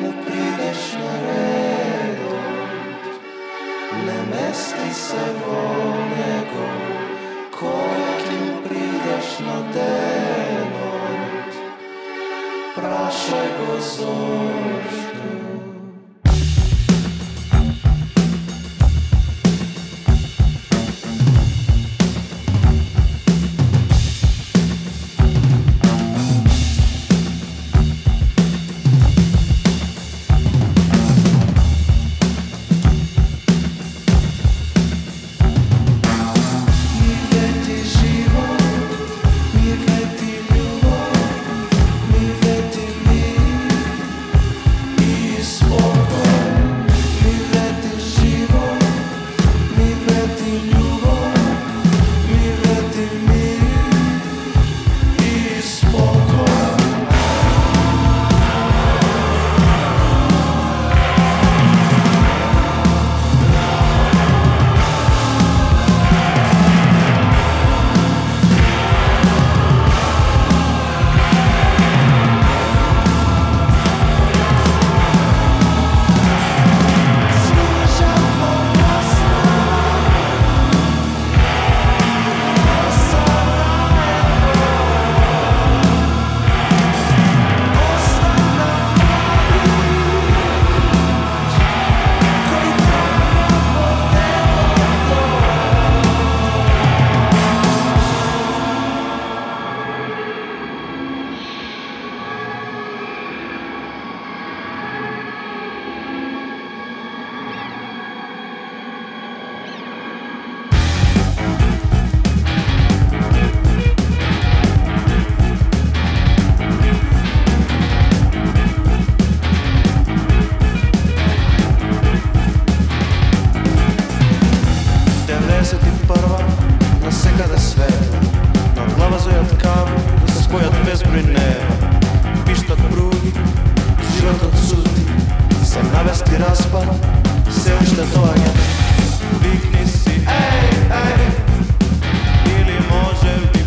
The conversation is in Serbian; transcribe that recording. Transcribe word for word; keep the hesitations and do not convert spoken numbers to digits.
mu prideš na redom, ne mesti se vol njegov, koliki mu prideš na denot, prašaj go zašto. Nasекada svetla, na glava zojat kavu, da se spojat bezbroj neva. Pištat prugi, život odsuti, se navesti raspad, se uštet oganj. Vikni si, ej, ej, ili može biti